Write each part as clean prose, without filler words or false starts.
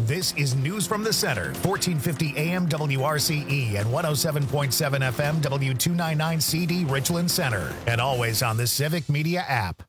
This is News from the Center, 1450 AM WRCE and 107.7 FM W299CD Richland Center, and always on the Civic Media app.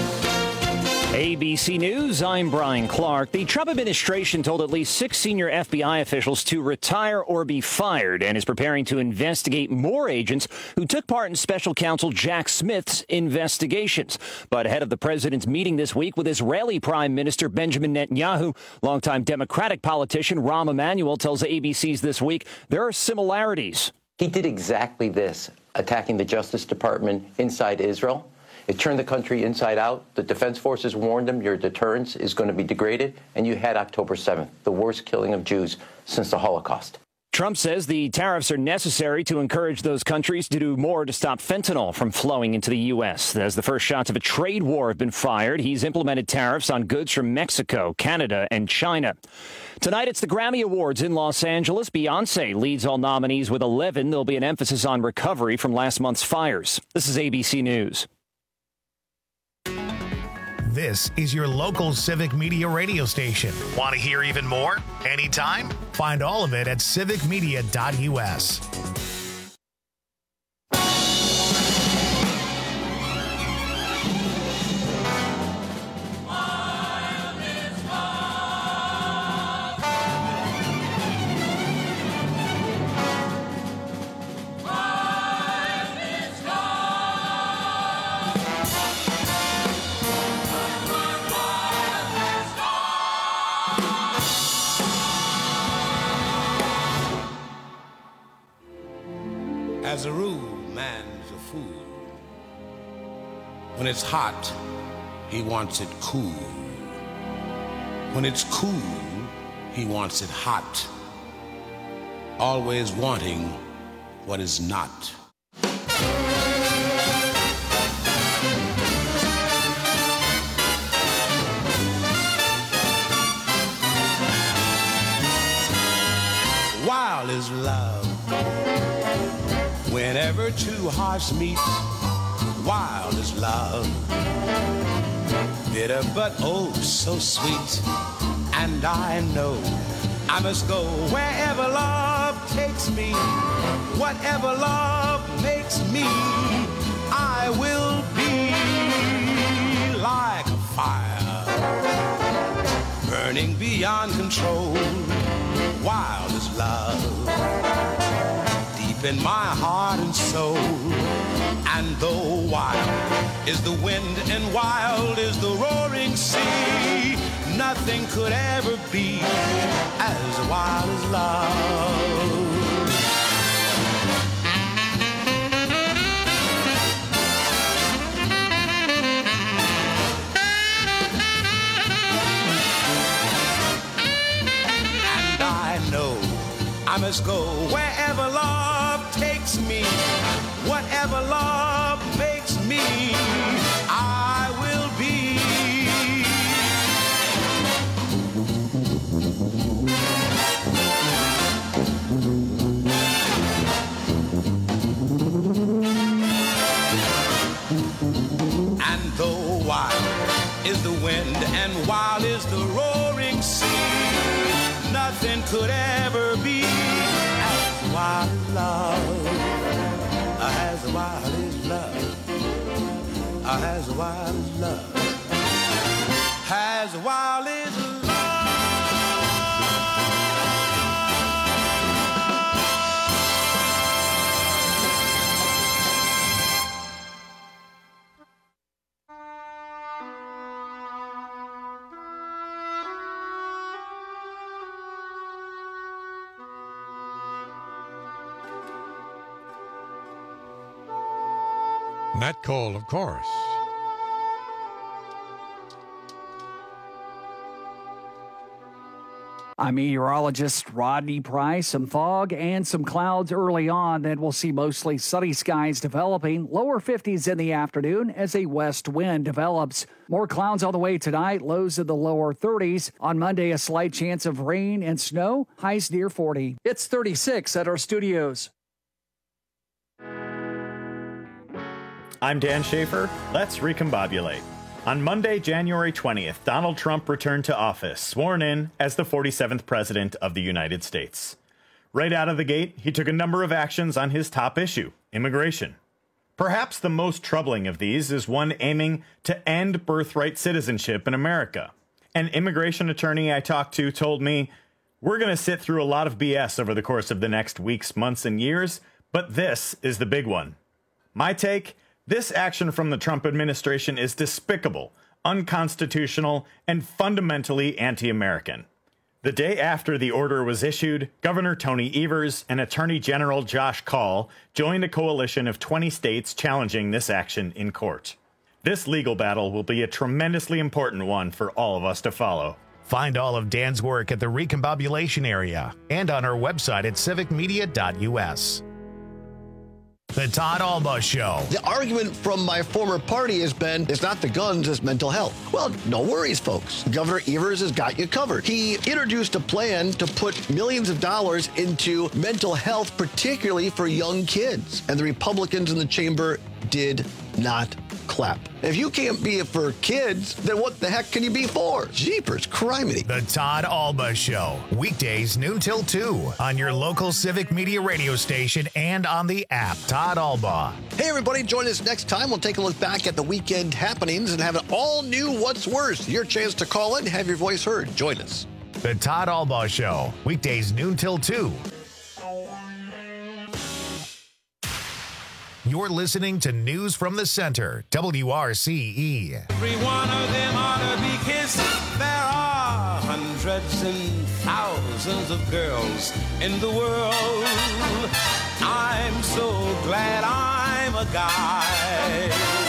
ABC News, I'm Brian Clark. The Trump administration told at least 6 senior FBI officials to retire or be fired and is preparing to investigate more agents who took part in special counsel Jack Smith's investigations. But ahead of the president's meeting this week with Israeli Prime Minister Benjamin Netanyahu, longtime Democratic politician Rahm Emanuel tells ABC's This Week there are similarities. He did exactly this, attacking the Justice Department inside Israel. It turned the country inside out. The Defense Forces warned them your deterrence is going to be degraded, and you had October 7th, the worst killing of Jews since the Holocaust. Trump says the tariffs are necessary to encourage those countries to do more to stop fentanyl from flowing into the U.S. As the first shots of a trade war have been fired, he's implemented tariffs on goods from Mexico, Canada, and China. Tonight, it's the Grammy Awards in Los Angeles. Beyoncé leads all nominees with 11. There'll be an emphasis on recovery from last month's fires. This is ABC News. This is your local Civic Media radio station. Want to hear even more? Anytime? Find all of it at civicmedia.us. As a rule, man's a fool. When it's hot, he wants it cool. When it's cool, he wants it hot. Always wanting what is not. Wild is love. Whenever two hearts meet, wild is love. Bitter but oh so sweet. And I know I must go wherever love takes me. Whatever love makes me, I will be like a fire, burning beyond control. Wild is love. In my heart and soul. And though wild is the wind and wild is the roaring sea, nothing could ever be as wild as love. And I know I must go wherever love takes me. Whatever love makes me, I will be. And though wild is the wind and wild is the roaring sea, nothing could ever be as wild as love, as wild as love, as wild as love, as wild as love. Nat Cole, of course. I'm meteorologist Rodney Price. Some fog and some clouds early on. Then we'll see mostly sunny skies developing. Lower 50s in the afternoon as a west wind develops. More clouds on the way tonight. Lows in the lower 30s. On Monday, a slight chance of rain and snow. Highs near 40. It's 36 at our studios. I'm Dan Schaefer. Let's recombobulate. On Monday, January 20th, Donald Trump returned to office, sworn in as the 47th President of the United States. Right out of the gate, he took a number of actions on his top issue, immigration. Perhaps the most troubling of these is one aiming to end birthright citizenship in America. An immigration attorney I talked to told me, "We're going to sit through a lot of BS over the course of the next weeks, months, and years, but this is the big one." My take? This action from the Trump administration is despicable, unconstitutional, and fundamentally anti-American. The day after the order was issued, Governor Tony Evers and Attorney General Josh Kaul joined a coalition of 20 states challenging this action in court. This legal battle will be a tremendously important one for all of us to follow. Find all of Dan's work at the Recombobulation area and on our website at civicmedia.us. The Todd Alba Show. The argument from my former party has been, it's not the guns, it's mental health. Well, no worries, folks. Governor Evers has got you covered. He introduced a plan to put millions of dollars into mental health, particularly for young kids. And the Republicans in the chamber did not clap. If you can't be for kids, then what the heck can you be for? Jeepers, criminy. The Todd Alba Show. Weekdays noon till 2 on your local Civic Media radio station and on the app. Todd Alba. Hey, everybody, join us next time. We'll take a look back at the weekend happenings and have an all-new What's Worse. Your chance to call in, have your voice heard. Join us. The Todd Alba Show. Weekdays noon till 2. You're listening to News from the Center, WRCE. Every one of them ought to be kissed. There are hundreds and thousands of girls in the world. I'm so glad I'm a guy.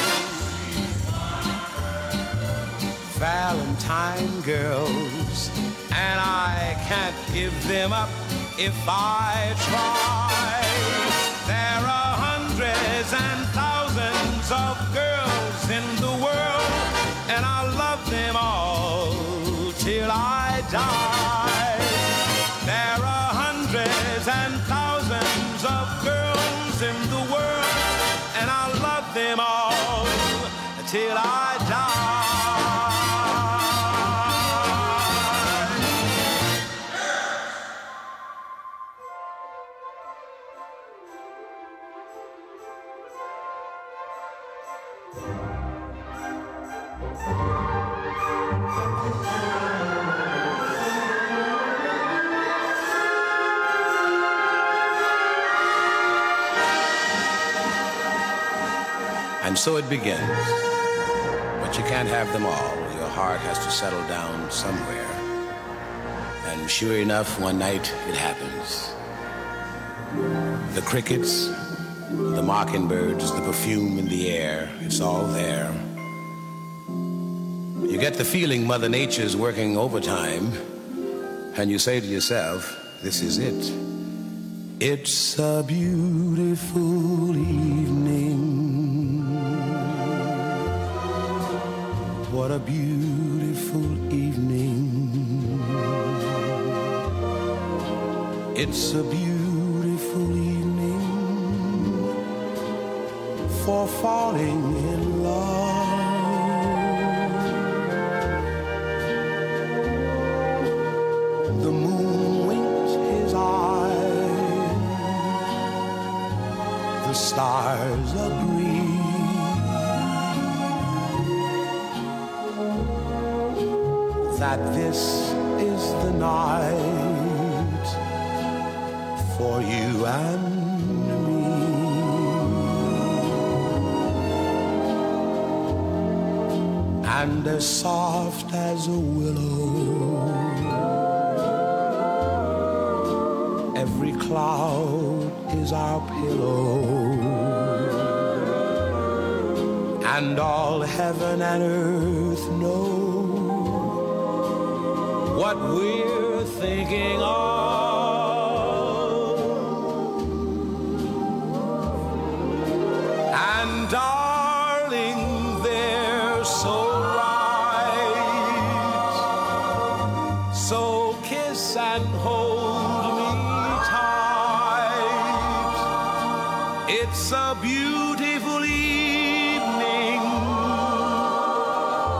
Valentine girls, and I can't give them up if I try. There are hundreds and thousands of girls in the world, and I love them all till I die. There are hundreds and thousands of girls in the world, and I love them all till I die. And so it begins. But you can't have them all. Your heart has to settle down somewhere. And sure enough, one night it happens. The crickets, the mockingbirds, the perfume in the air, it's all there. You get the feeling Mother Nature's working overtime, and you say to yourself, this is it. It's a beautiful evening. What a beautiful evening. It's a beautiful evening for falling in love. The moon winks his eye. The stars agree. That this is the night for you and me. And as soft as a willow, every cloud is our pillow. And all heaven and earth know what we're thinking of. And darling, they're so right. So kiss and hold me tight. It's a beautiful evening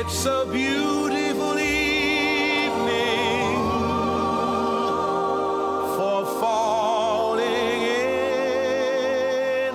It's a beautiful evening for falling in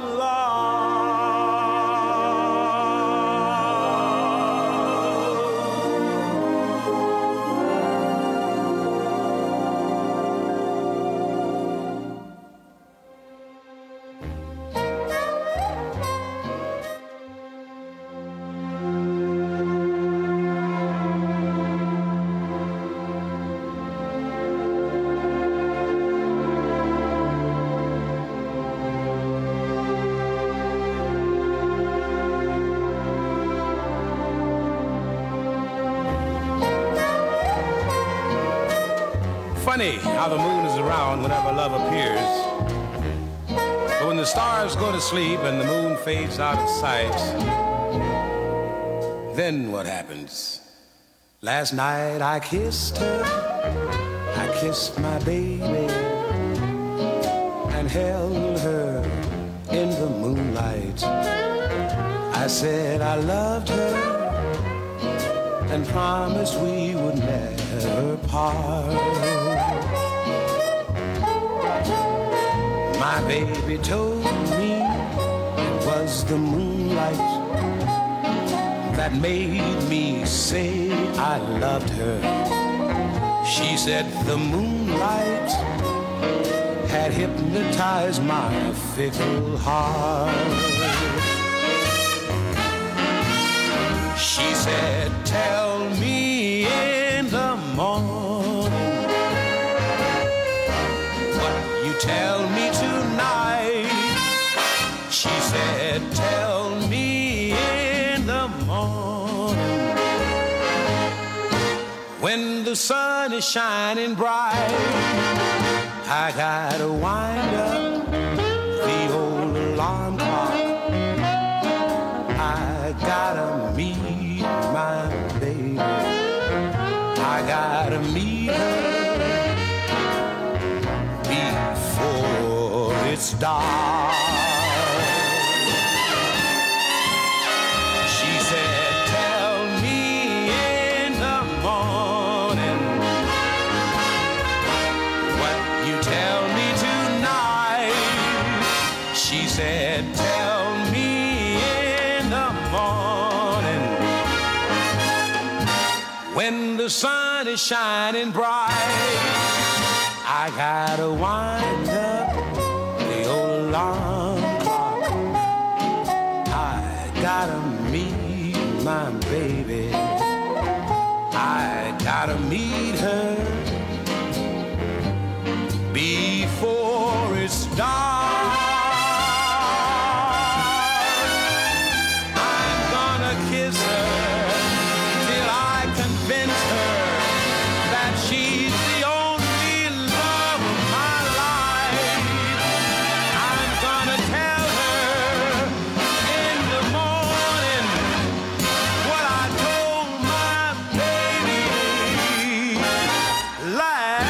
Funny how the moon is around whenever love appears. But when the stars go to sleep and the moon fades out of sight, then what happens? Last night I kissed her, I kissed my baby, and held her in the moonlight. I said I loved her and promised we would never part. My baby told me it was the moonlight that made me say I loved her. She said the moonlight had hypnotized my fickle heart. She said, tell me in the morning what you tell me tonight. She said, tell me in the morning when the sun is shining bright. I gotta wind up the old alarm clock. I gotta meet my baby. I gotta meet her before it's dark. She said, tell me in the morning what you tell me tonight. She said, tell me in the morning when the sun is shining bright. I gotta wind up the old alarm clock. I gotta meet my baby. I gotta meet her before it's dark. I'm gonna kiss her till I convince her that she's the only love of my life. I'm gonna tell her in the morning what I told my baby last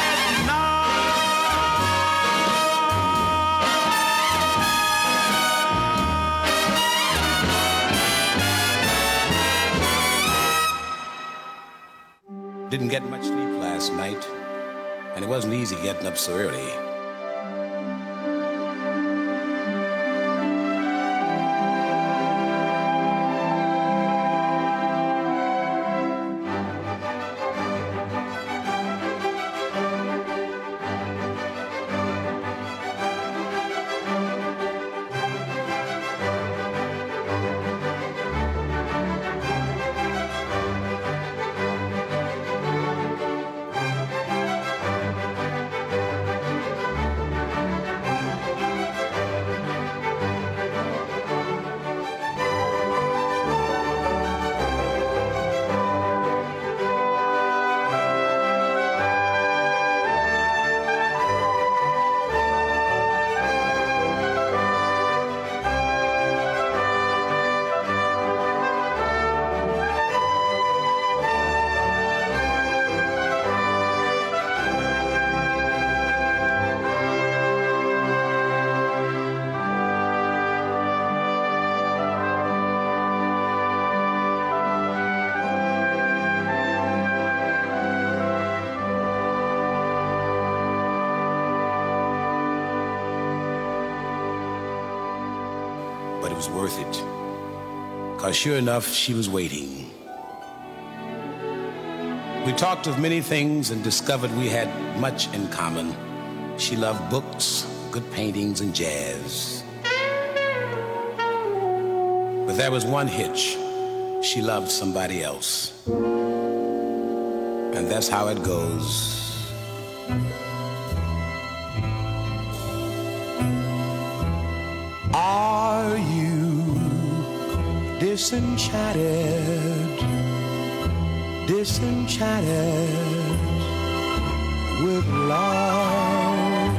night. Didn't get much sleep last night, and it wasn't easy getting up so early. was worth it. 'Cause sure enough, she was waiting. We talked of many things and discovered we had much in common. She loved books, good paintings, and jazz. But there was one hitch. She loved somebody else. And that's how it goes. Are you disenchanted, disenchanted with love?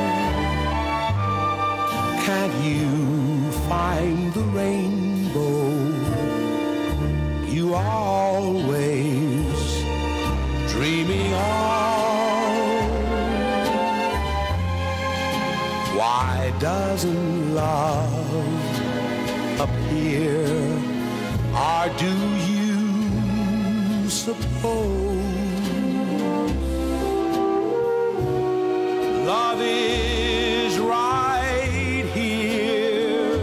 Can't you find the rainbow you always dreaming of? Why doesn't love appear, or do you suppose love is right here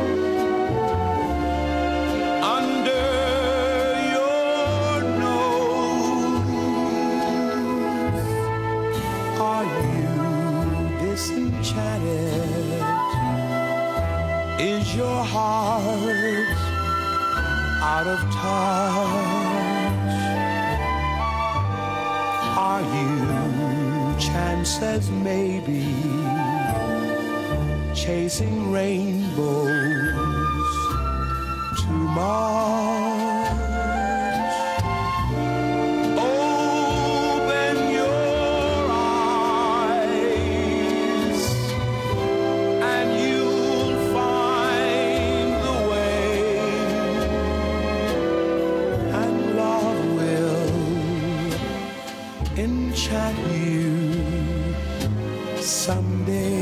under your nose? Are you disenchanted? Is your heart out of touch? Are you, chances maybe, chasing rainbows too much? Open your eyes and you'll find the way, and love will enchant you someday.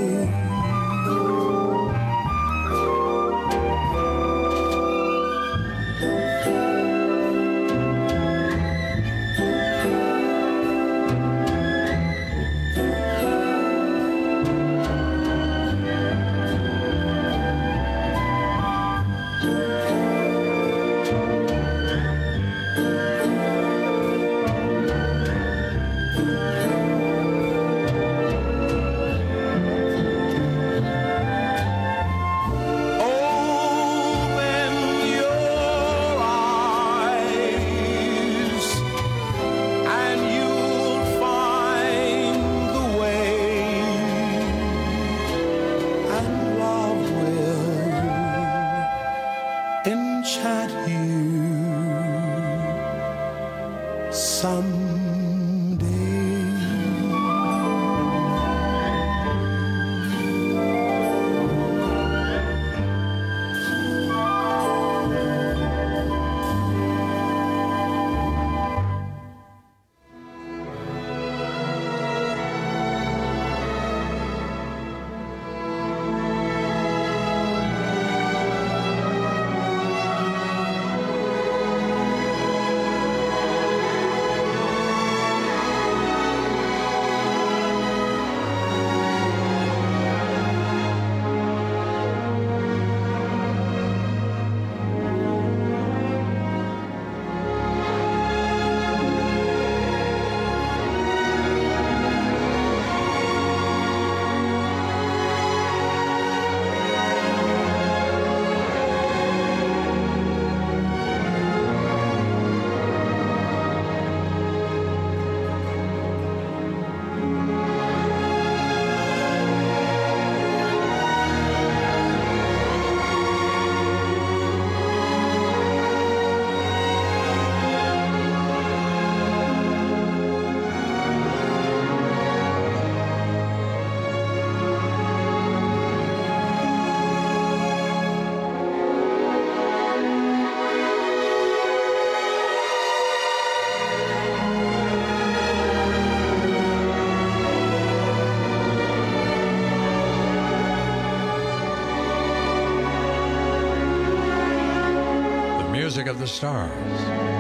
Music of the Stars.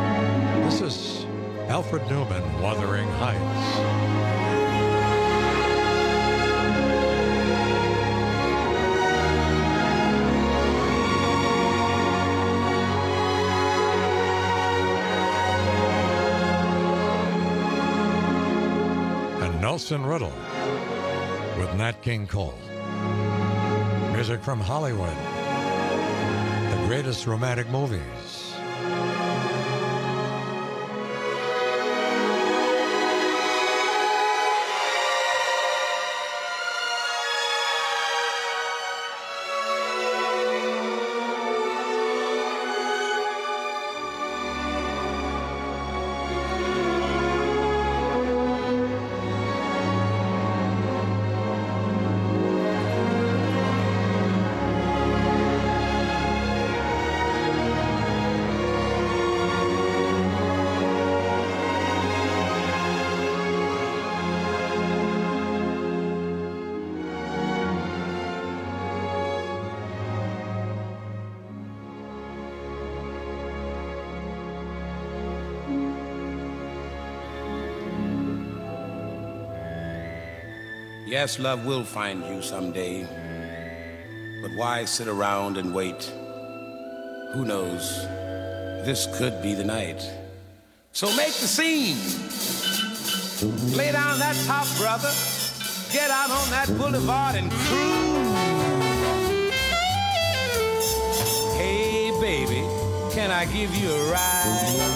This is Alfred Newman, Wuthering Heights. Nelson Riddle with Nat King Cole. Music from Hollywood. The greatest romantic movies. Yes, love will find you someday. But why sit around and wait? Who knows? This could be the night. So make the scene. Lay down that top, brother. Get out on that boulevard and cruise. Hey, baby, can I give you a ride?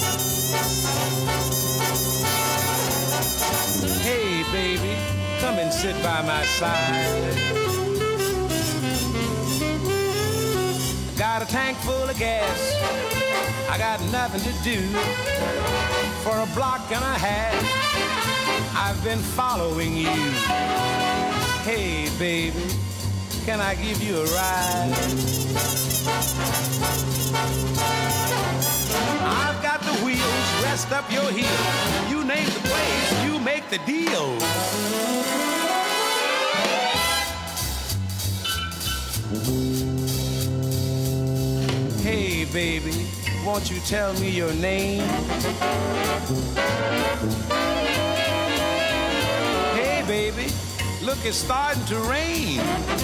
Hey, baby, come and sit by my side. Got a tank full of gas. I got nothing to do. For a block and a half, I've been following you. Hey, baby, can I give you a ride? I've got the wheels, rest up your heels. You name the place, you make the deal. Hey, baby, won't you tell me your name? Hey, baby, look, it's starting to rain.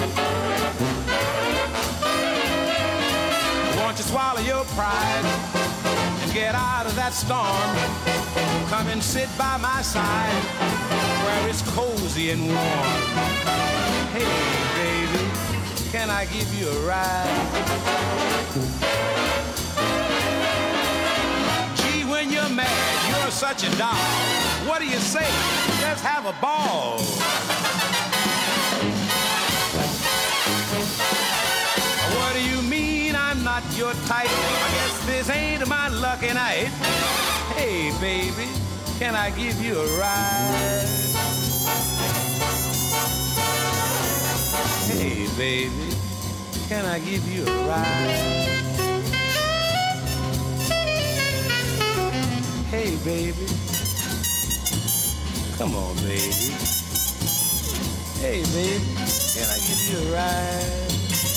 Won't you swallow your pride and get out of that storm? Come and sit by my side where it's cozy and warm. Hey, baby, can I give you a ride? Gee, when you're mad, you're such a doll. What do you say? Let's have a ball. What do you mean I'm not your type? I guess this ain't my lucky night. Hey, baby, can I give you a ride? Hey, baby, can I give you a ride? Hey, baby, come on, baby. Hey, baby, can I give you a ride?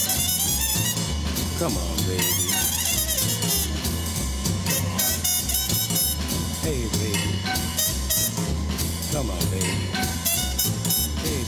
Come on, baby. Hey, baby. Come on, baby. Hey,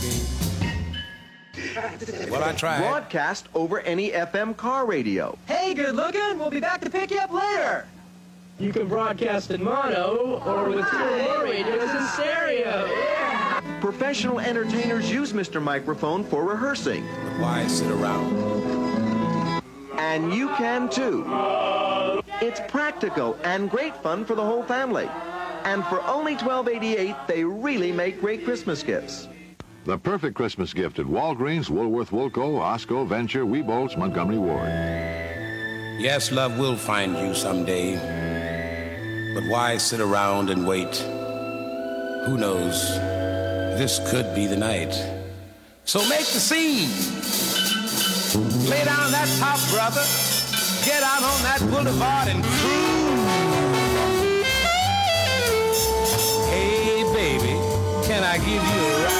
baby. Well, I tried. Broadcast over any FM car radio. Hey, good looking. We'll be back to pick you up later. You can broadcast in mono or with two or more radios in stereo. Yeah. Professional entertainers use Mr. Microphone for rehearsing. But why sit around? And you can too. It's practical and great fun for the whole family. And for only $12.88, they really make great Christmas gifts. The perfect Christmas gift at Walgreens, Woolworth, Woolco, Osco, Venture, Weebolts, Montgomery Ward. Yes, love will find you someday. But why sit around and wait? Who knows? This could be the night. So make the scene. Lay down that top, brother. Get out on that boulevard and cruise. Hey, baby, can I give you a ride?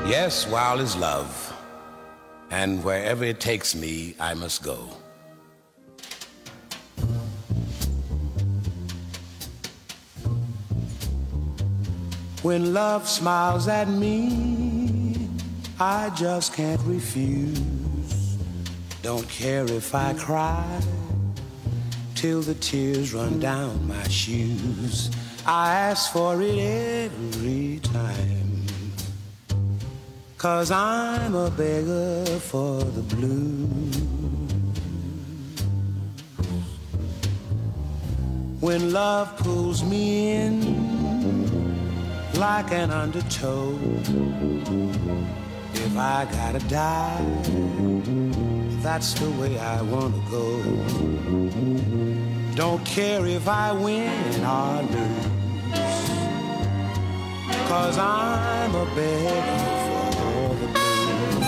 Yes, wild is love, and wherever it takes me, I must go. When love smiles at me, I just can't refuse. Don't care if I cry till the tears run down my shoes. I ask for it every time, 'cause I'm a beggar for the blues. When love pulls me in like an undertow, if I gotta die, that's the way I wanna go. Don't care if I win or lose, 'cause I'm a beggar for the blues.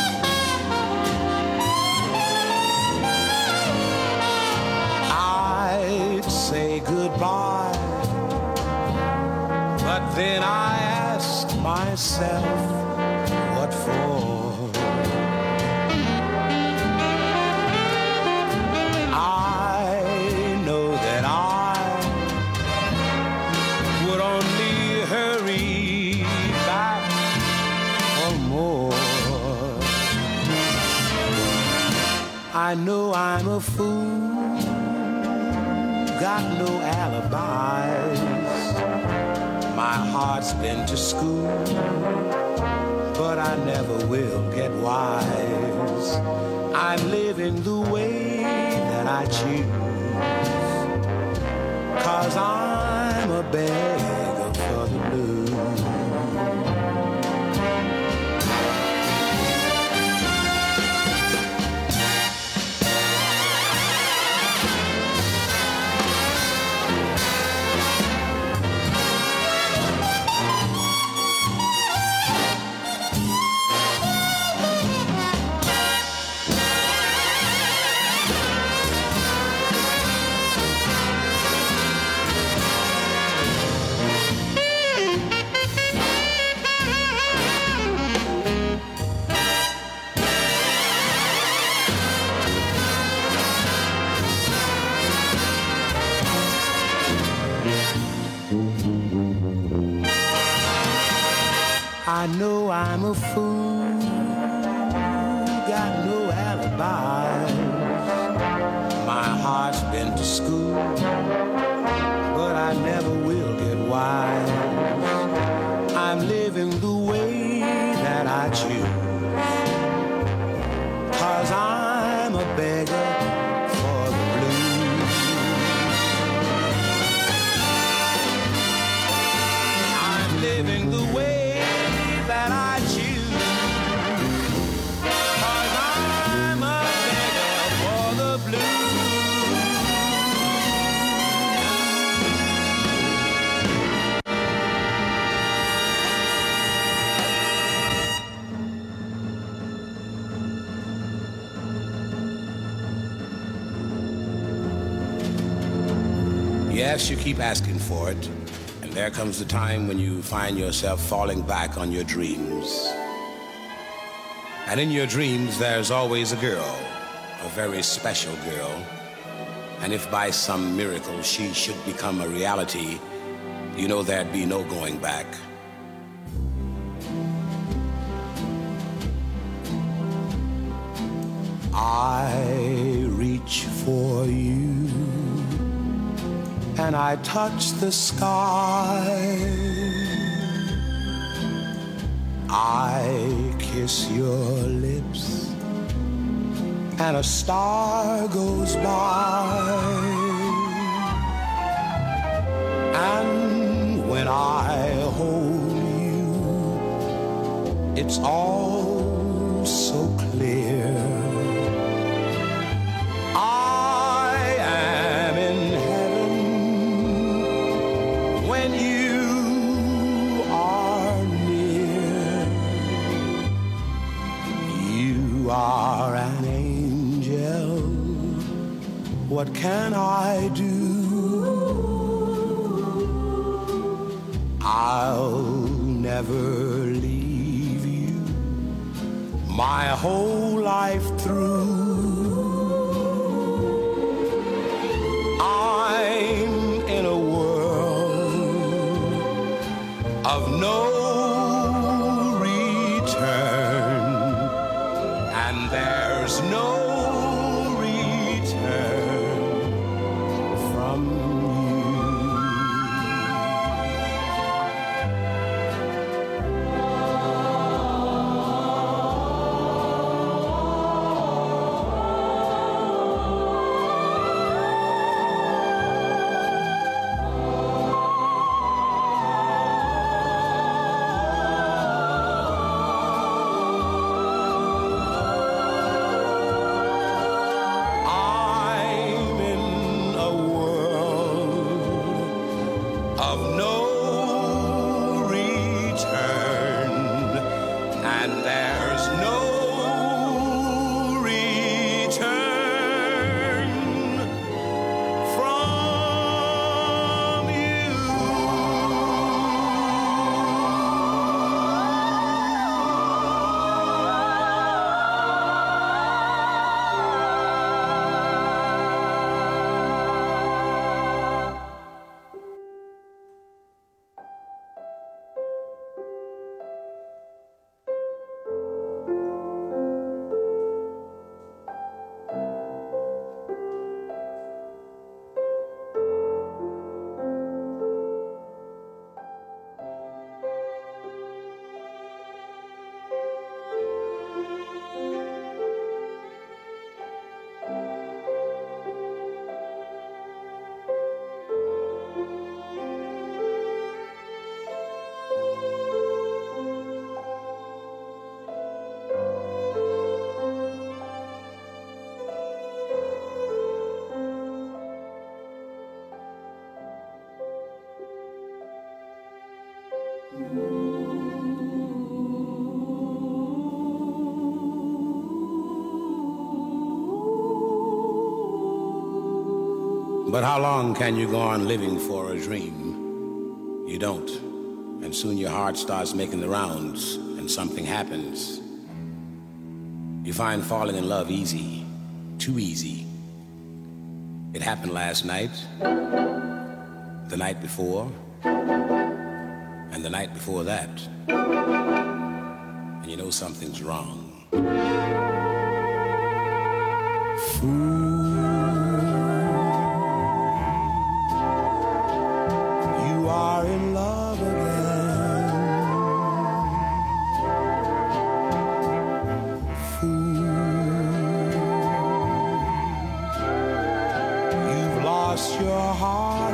I'd say goodbye, but then I ask myself, what for? I know I'm a fool, got no alibis. My heart's been to school, but I never will get wise. I'm living the way that I choose, 'cause I'm a beggar for the blues. I know I'm a fool, got no alibis. My heart's been to school, but I never will get wise. I'm living the way that I choose, 'cause I'm a beggar for the blues. I'm living the way that I choose, 'cause I'm a beggar for the blues. Yes, you keep asking for it. There comes the time when you find yourself falling back on your dreams. And in your dreams, there's always a girl, a very special girl. And if by some miracle she should become a reality, you know there'd be no going back. I reach for you, and I touch the sky. I kiss your lips, and a star goes by. And when I hold you, it's all so clear. Are an angel, what can I do? I'll never leave you. my whole life through. I'm in a world of no return, and there's no return from But how long can you go on living for a dream? You don't. And soon your heart starts making the rounds and something happens. You find falling in love easy, too easy. It happened last night, the night before, and the night before that. And you know something's wrong. Fool. Are in love again. Fool, you've lost your heart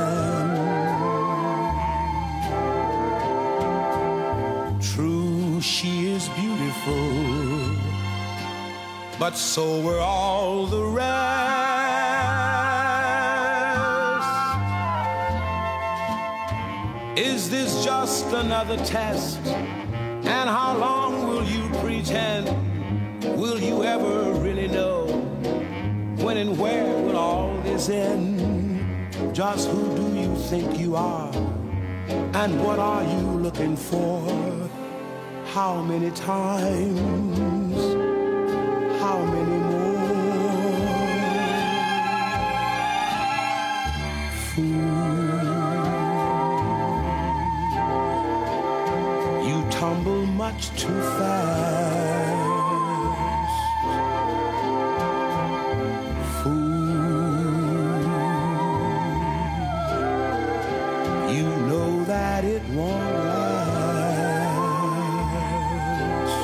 again. True, she is beautiful, but so were all the rest. Is this just another test? And how long will you pretend? Will you ever really know? When and where will all this end? Just who do you think you are? And what are you looking for? How many times? How many more? Fool, tumble much too fast. Fool, you know that it won't last.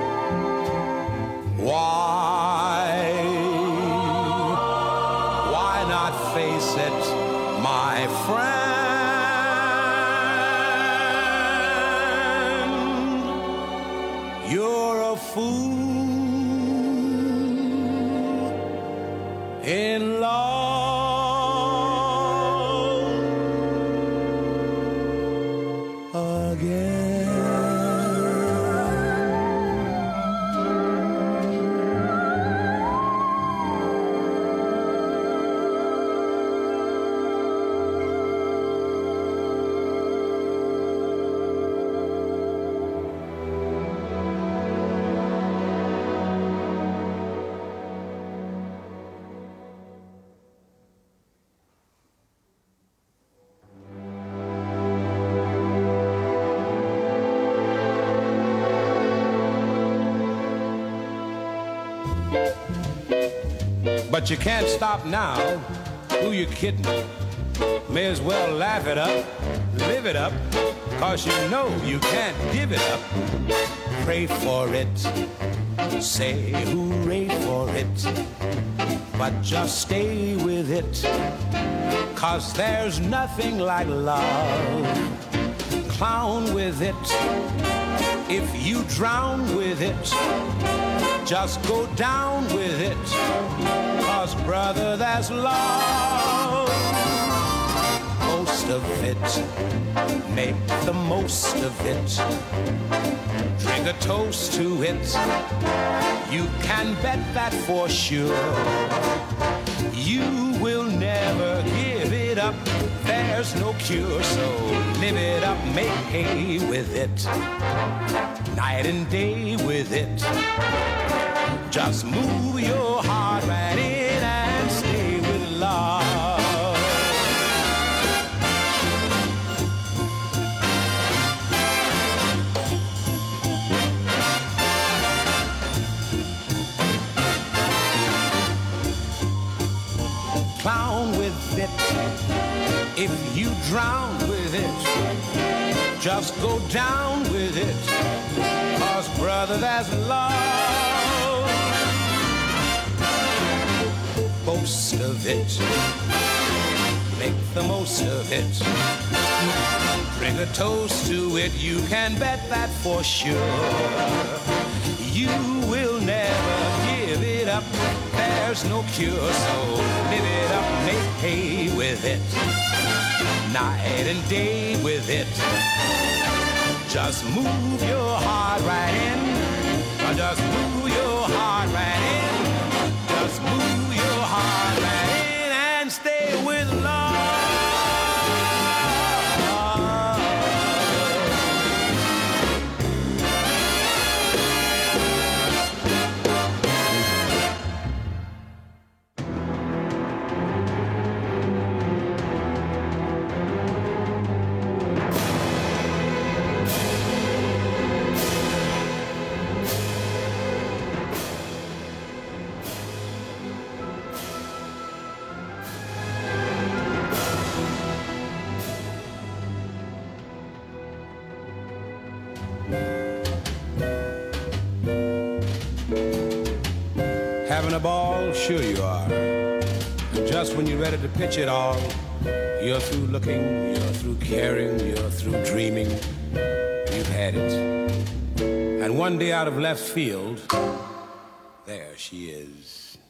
Why not face it, my friend? You're a fool in love again. But you can't stop now. Who you kidding? May as well laugh it up, live it up, 'cause you know you can't give it up. Pray for it, say hooray for it, but just stay with it, 'cause there's nothing like love. Clown with it, if you drown with it, just go down with it, 'cause brother, that's love. Most of it, make the most of it, drink a toast to it, you can bet that for sure. You will never give it up, there's no cure, so live it up, make hay with it, night and day with it, just move your heart right in and stay with love. Clown with it, if you drown with it, just go down with it, 'cause brother, that's love. Boast of it, make the most of it, drink a toast to it, you can bet that for sure. You will never give it up, there's no cure, so live it up, make hay with it, night and day with it, just move your heart right in, just move your heart right in, just move your heart right in and stay with love. Having a ball? Sure you are. And just when you're ready to pitch it all, you're through looking, you're through caring, you're through dreaming. You've had it. And one day out of left field, there she is.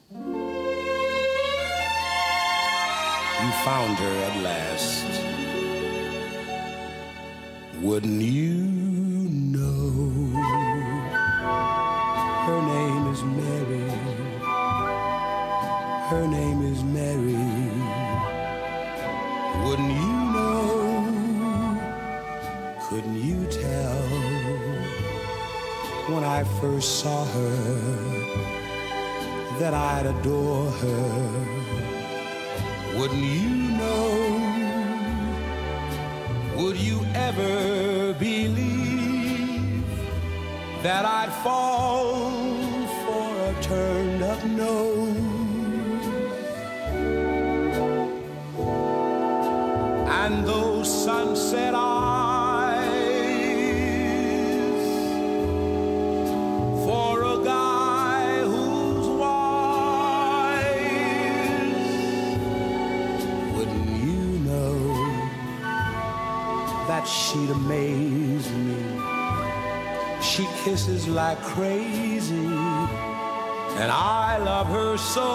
You found her at last. Wouldn't you know? Her name is Mary. Her name is Mary. Wouldn't you know? Couldn't you tell? When I first saw her, that I'd adore her. Wouldn't you know? Would you ever believe that I'd fall for a turned-up nose? And those sunset eyes for a guy who's wise? Wouldn't you know that she'd amaze me? She kisses like crazy, and I love her so.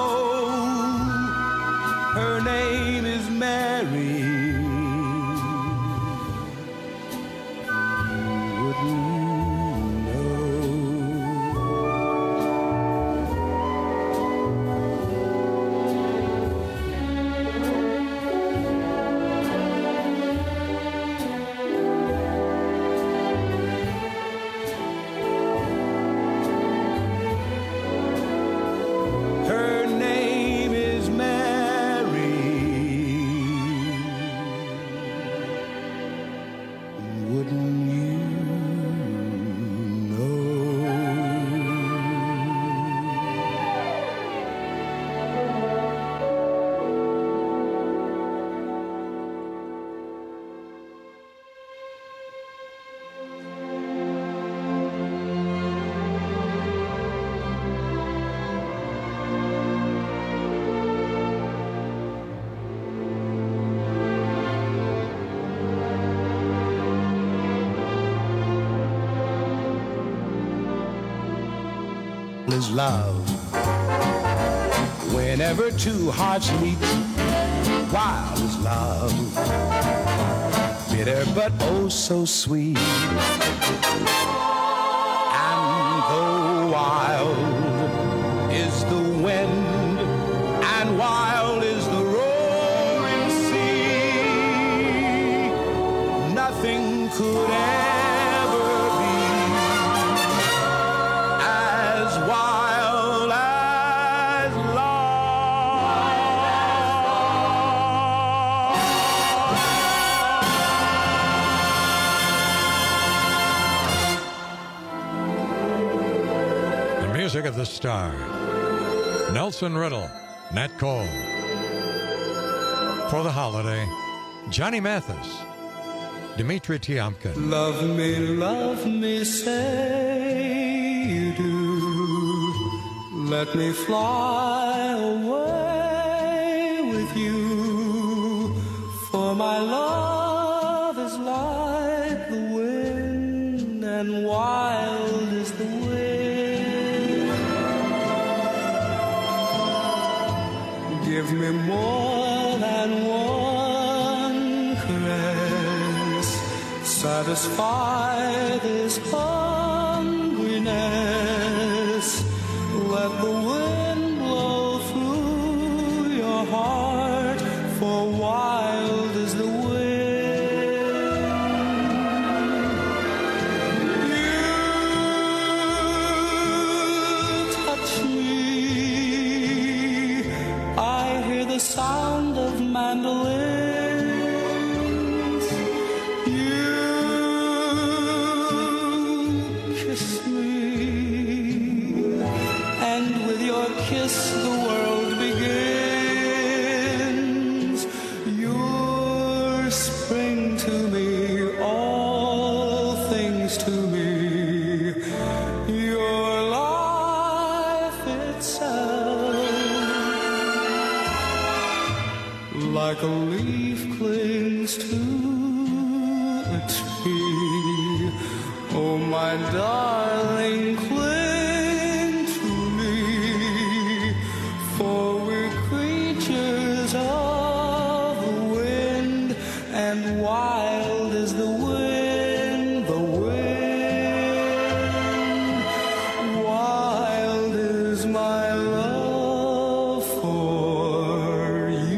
Her name is Mary. is love. Whenever two hearts meet, wild is love. Bitter but oh so sweet. And though wild is the wind and wild is the roaring sea, nothing could ever be as wild as love. The music of the star. Nelson Riddle, Nat Cole. For the holiday, Johnny Mathis, Dmitri Tiomkin. Love me, say you do. Let me fly away with you. For my love is like the wind, and wild is the wind. Give me more than one caress. Satisfy this hungriness. Let the wind blow through your heart, for wild is the wind. You touch me, I hear the sound of mandolins. You kiss me, and with your kiss the world begins. You're spring to me, all things to me. Your life itself. Like a leaf clings to a tree. Oh, my darling, cling to me. For we're creatures of the wind, and wild is the wind, the wind. Wild is my love for you.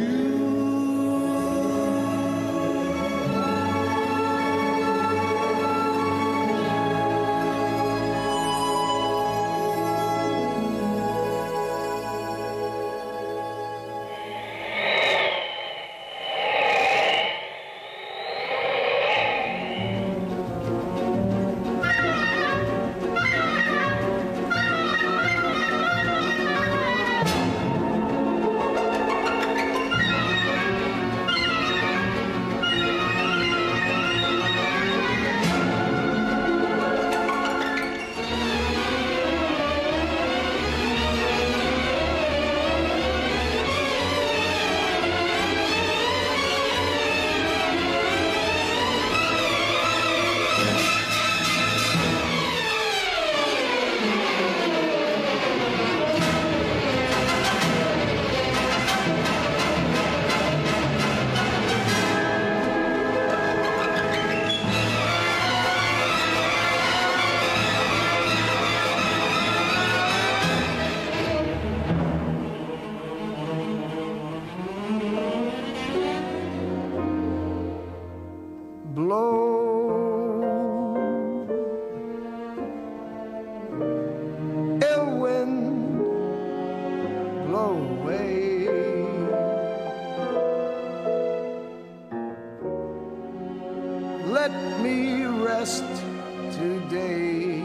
Let me rest today.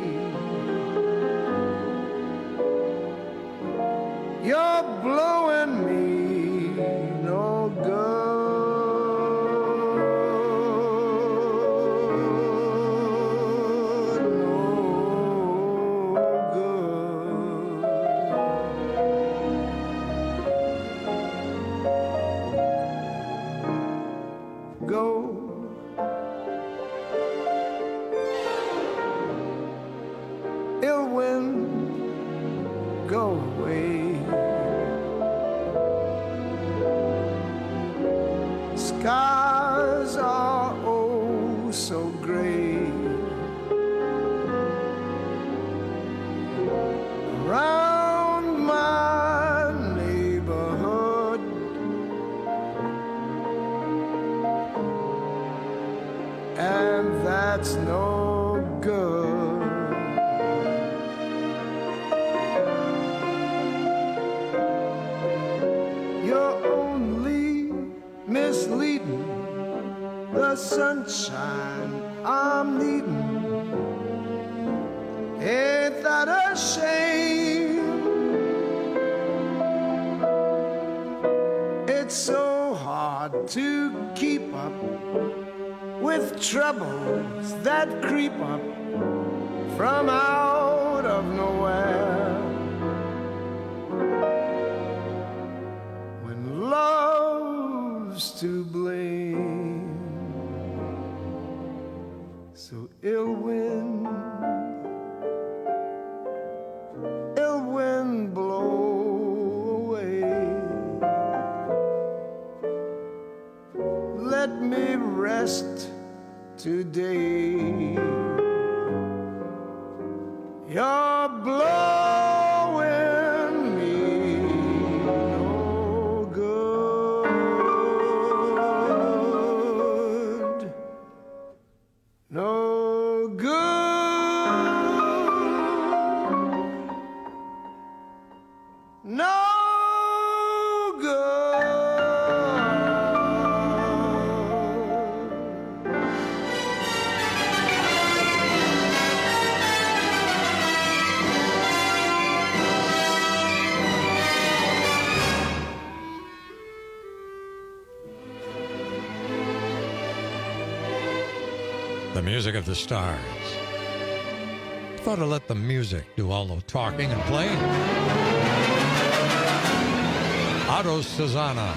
You're blowing me no good, no good. Go. Ill wind, go away. Skies are oh so gray around my neighborhood, and that's no good. You're only misleading the sunshine I'm needing. Ain't that a shame? It's so hard to keep up with troubles that creep up from out of nowhere. When love's to blame, so ill wind blow away. Let me rest today. You're blowing me no good, no good, no good. The music of the stars. Thought I'd let the music do all the talking and playing. Otto Susanna.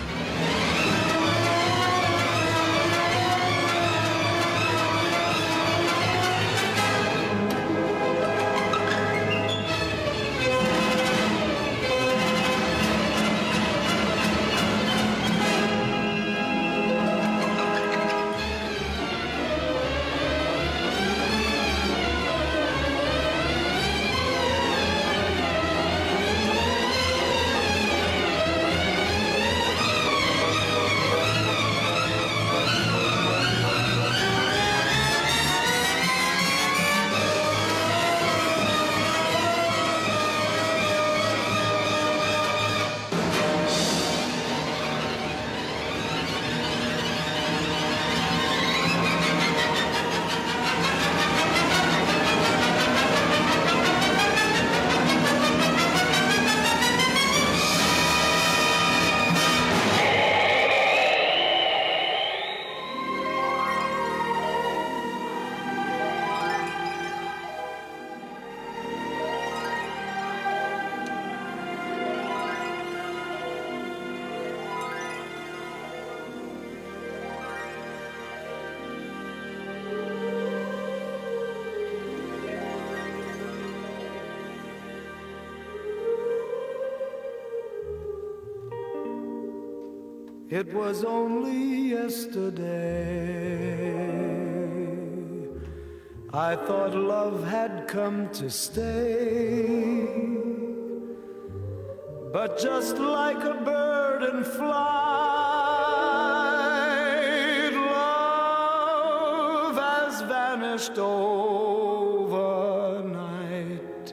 It was only yesterday I thought love had come to stay, but just like a bird in flight, love has vanished overnight.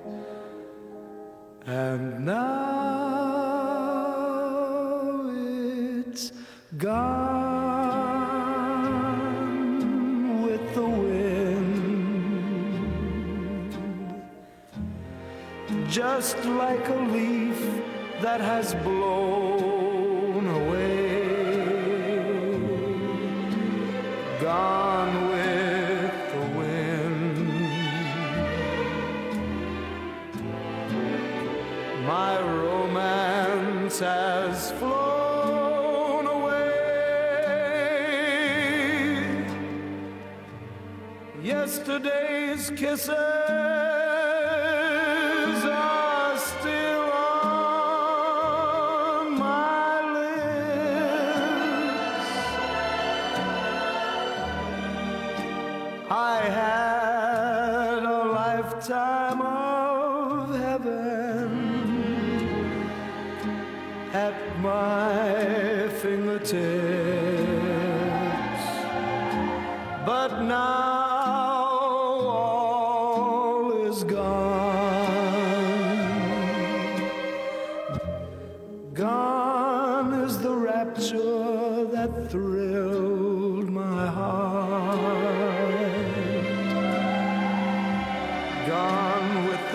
And now gone with the wind, just like a leaf that has blown away, gone with the wind. My romance has flown. Yesterday's kisses are still time of heaven at my fingertips, but now all is gone. Gone is the rapture that thrilled my heart. Gone with the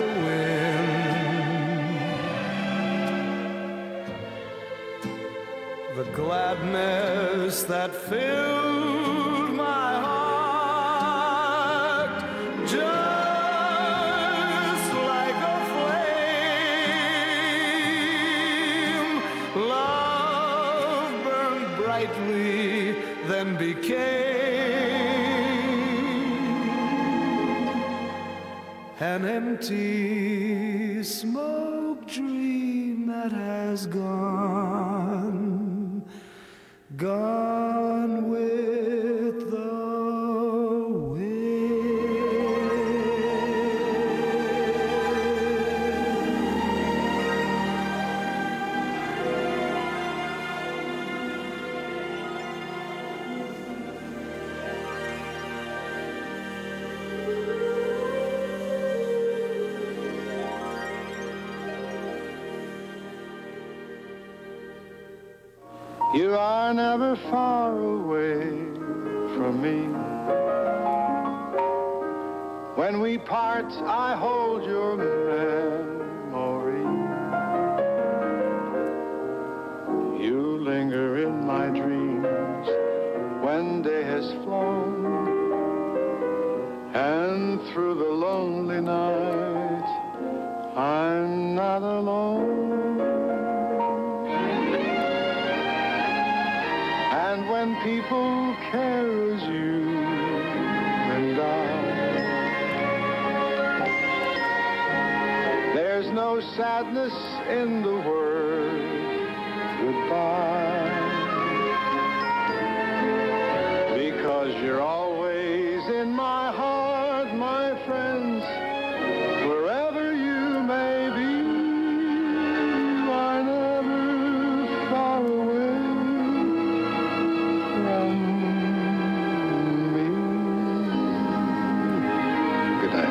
wind, the gladness that filled my heart, just like a flame. Love burned brightly, then became an empty smoke dream that has gone, gone with the You are never far away from me. When we part, I hold your memory. You linger in my dreams when day has flown, and through the lonely night, I'm not alone. And when people care as you and I, there's no sadness in the word goodbye, because you're always in my heart, my friends, wherever you may be. You are never far away from me. Good night.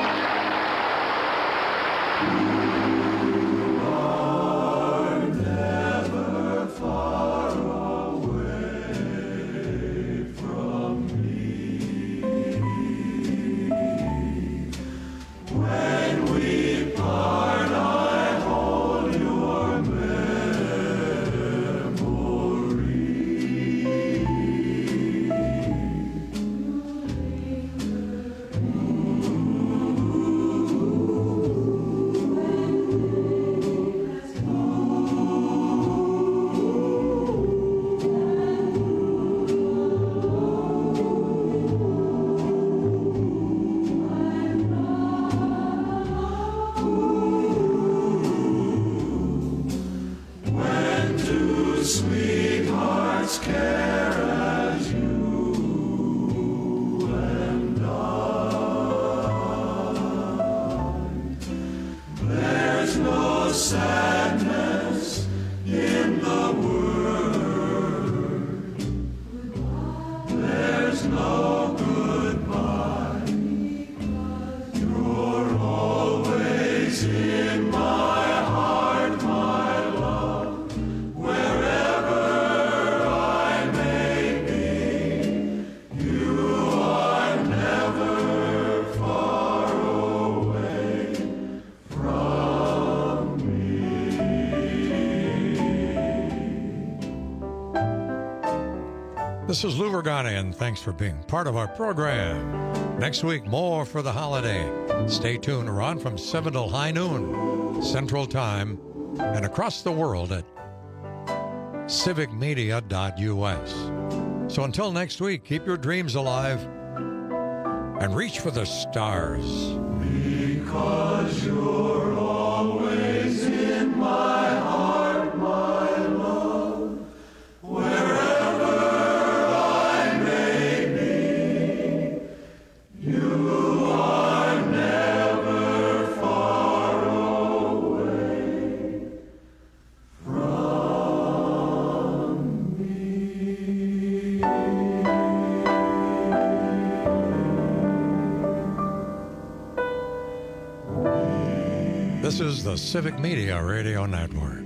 Sweethearts care as you and I. There's no sadness in the world. There's no goodbye. You're always in my heart, my love, wherever This is Lou Vergani, and thanks for being part of our program. Next week, more for the holiday. Stay tuned. We're on from 7 till high noon Central Time and across the world at civicmedia.us. So until next week, keep your dreams alive and reach for the stars. Because you're always in my heart, my love, wherever I may be, you are never This is the Civic Media Radio Network.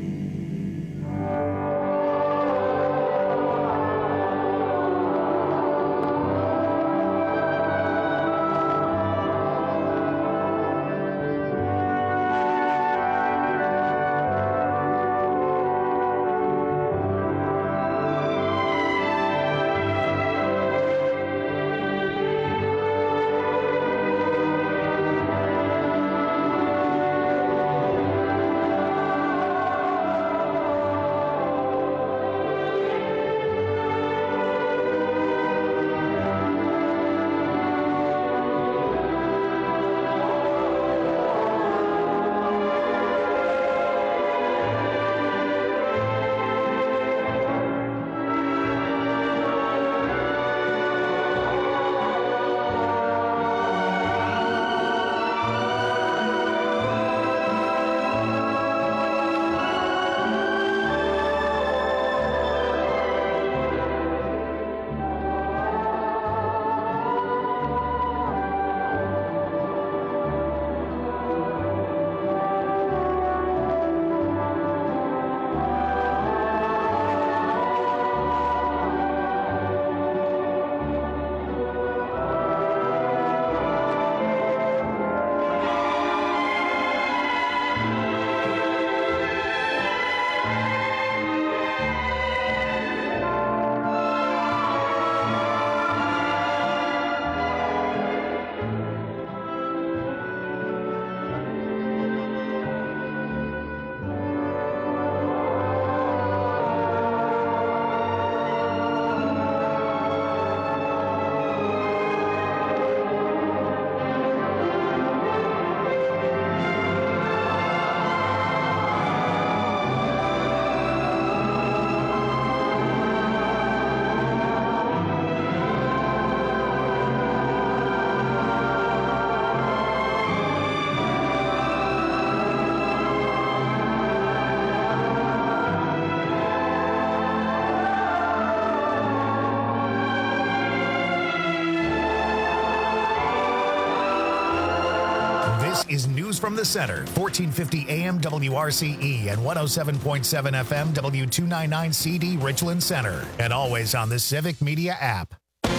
Is News from the Center, 1450 AM WRCE and 107.7 FM W299 CD Richland Center, and always on the Civic Media app.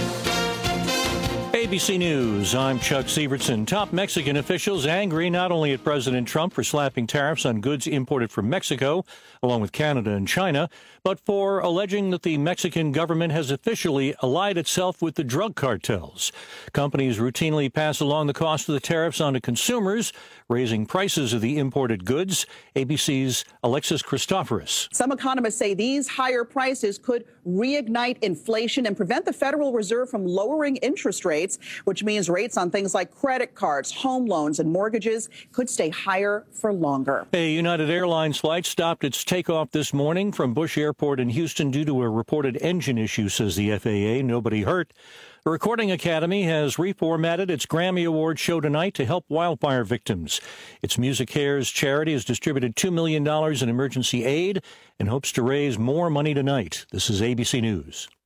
ABC News, I'm Chuck Sievertson. Top Mexican officials angry not only at President Trump for slapping tariffs on goods imported from Mexico, along with Canada and China, but for alleging that the Mexican government has officially allied itself with the drug cartels. Companies routinely pass along the cost of the tariffs on to consumers, raising prices of the imported goods. ABC's Alexis Christoforous. Some economists say these higher prices could reignite inflation and prevent the Federal Reserve from lowering interest rates, which means rates on things like credit cards, home loans, and mortgages could stay higher for longer. A United Airlines flight stopped its takeoff this morning from Bush Airport in Houston due to a reported engine issue, says the FAA. Nobody hurt. The Recording Academy has reformatted its Grammy Award show tonight to help wildfire victims. Its Music Cares charity has distributed $2 million in emergency aid and hopes to raise more money tonight. This is ABC News.